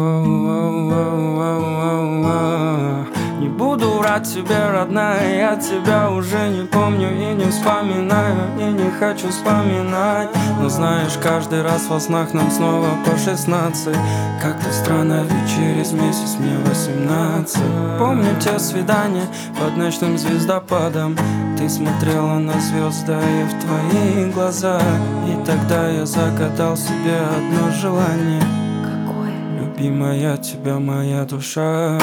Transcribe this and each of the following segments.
Не буду врать тебе, родная, я тебя уже не помню и не вспоминаю, и не хочу вспоминать. Но знаешь, каждый раз во снах нам снова по 16. Как-то странно, ведь через месяц мне 18. Помню те свидания под ночным звездопадом. Ты смотрела на звезды, а я в твои глаза. И тогда я загадал себе одно желание. Какое? Любимая, тебя моя душа,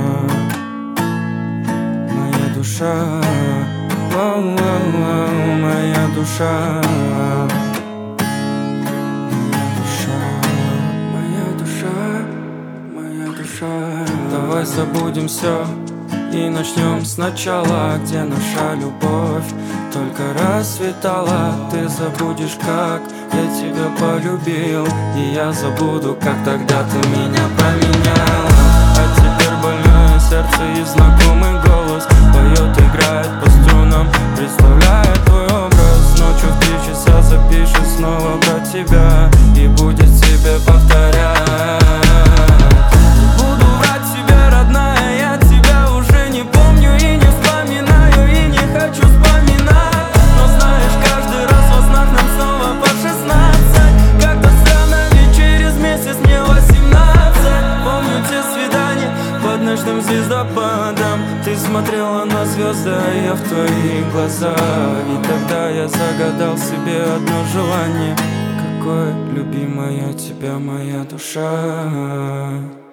моя душа, моя душа, моя душа, моя душа. Давай забудем все и начнем сначала, где наша любовь только расцветала. Ты забудешь, как я тебя полюбил, и я забуду, как тогда ты меня променяла. А теперь больное сердце и знакомый голос поет, играет по струнам, представляет твой образ. Ночью в 3 часа запишет снова про тебя и будет тебе повторять. Ночным звездопадом ты смотрела на звезды, а я в твои глаза. И тогда я загадал себе одно желание. Какое, любимая, тебя моя душа.